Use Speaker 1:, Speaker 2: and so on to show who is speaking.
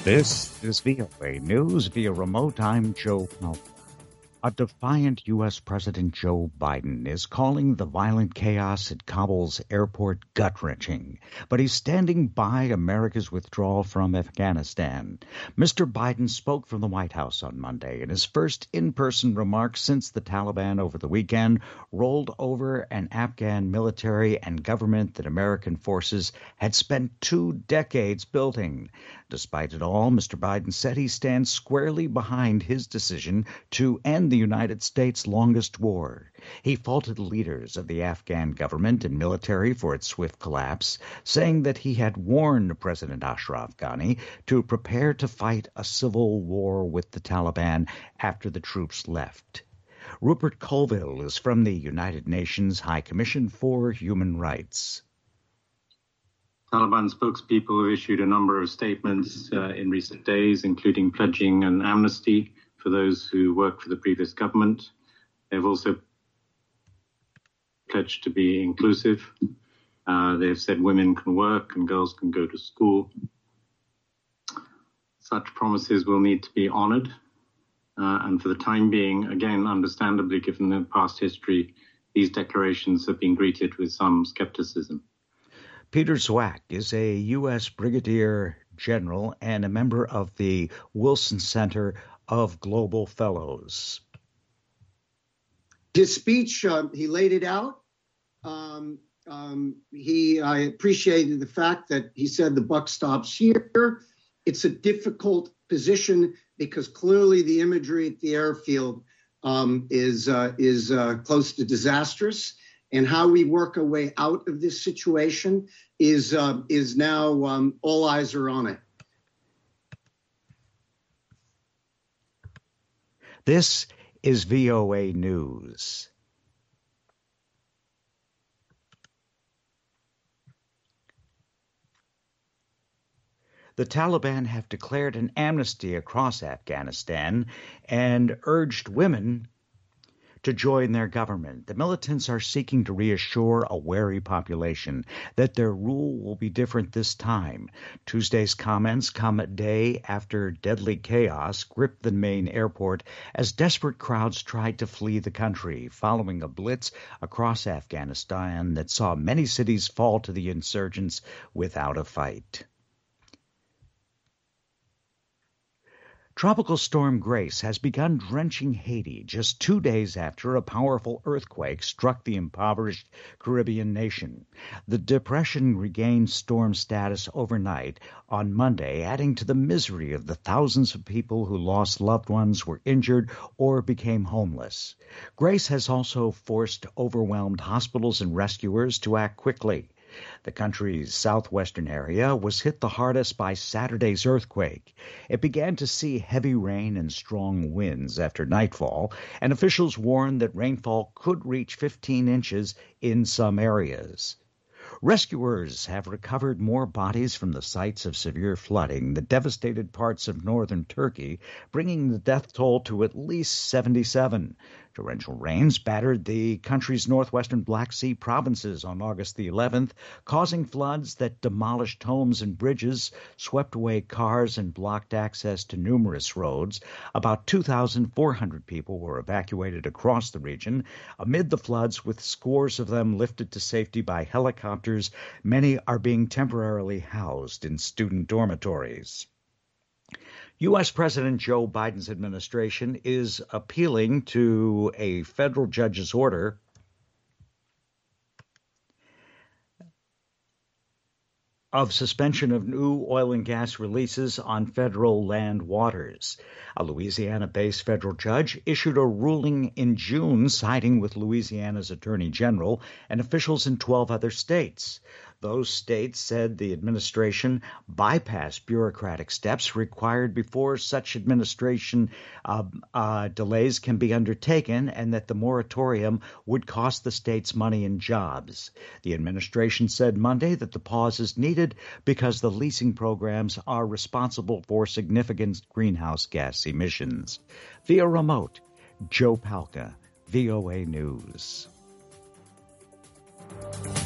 Speaker 1: This is VOA News via remote. I'm Joe Palca. A defiant U.S. President Joe Biden is calling the violent chaos at Kabul's airport gut-wrenching, but he's standing by America's withdrawal from Afghanistan. Mr. Biden spoke from the White House on Monday in his first in-person remarks since the Taliban over the weekend rolled over an Afghan military and government that American forces had spent 2 decades building. Despite it all, Mr. Biden said he stands squarely behind his decision to end the United States' longest war. He faulted leaders of the Afghan government and military for its swift collapse, saying that he had warned President Ashraf Ghani to prepare to fight a civil war with the Taliban after the troops left. Rupert Colville is from the United Nations High Commission for Human Rights.
Speaker 2: Taliban spokespeople have issued a number of statements in recent days, including pledging an amnesty for those who worked for the previous government. They've also pledged to be inclusive. They've said women can work and girls can go to school. Such promises will need to be honored. And for the time being, again, understandably, given the past history, these declarations have been greeted with some skepticism.
Speaker 1: Peter Zwack is a U.S. Brigadier General and a member of the Wilson Center of Global Fellows.
Speaker 3: His speech, he laid it out. I appreciated the fact that he said the buck stops here. It's a difficult position because clearly the imagery at the airfield is close to disastrous. And how we work our way out of this situation is now all eyes are on it.
Speaker 1: This is VOA News. The Taliban have declared an amnesty across Afghanistan and urged women to join their government. The militants are seeking to reassure a wary population that their rule will be different this time. Tuesday's comments come a day after deadly chaos gripped the main airport as desperate crowds tried to flee the country following a blitz across Afghanistan that saw many cities fall to the insurgents without a fight. Tropical storm Grace has begun drenching Haiti just 2 days after a powerful earthquake struck the impoverished Caribbean nation. The depression regained storm status overnight on Monday, adding to the misery of the thousands of people who lost loved ones, were injured, or became homeless. Grace has also forced overwhelmed hospitals and rescuers to act quickly. The country's southwestern area was hit the hardest by Saturday's earthquake. It began to see heavy rain and strong winds after nightfall, and officials warned that rainfall could reach 15 inches in some areas. Rescuers have recovered more bodies from the sites of severe flooding that devastated parts of northern Turkey, bringing the death toll to at least 77. Torrential rains battered the country's northwestern Black Sea provinces on August the 11th, causing floods that demolished homes and bridges, swept away cars, and blocked access to numerous roads. About 2,400 people were evacuated across the region amid the floods, with scores of them lifted to safety by helicopters. Many are being temporarily housed in student dormitories. U.S. President Joe Biden's administration is appealing to a federal judge's order of suspension of new oil and gas releases on federal land waters. A Louisiana-based federal judge issued a ruling in June siding with Louisiana's Attorney General and officials in 12 other states. Those states said the administration bypassed bureaucratic steps required before such administration delays can be undertaken, and that the moratorium would cost the states money and jobs. The administration said Monday that the pause is needed because the leasing programs are responsible for significant greenhouse gas emissions. Via remote, Joe Palca, VOA News.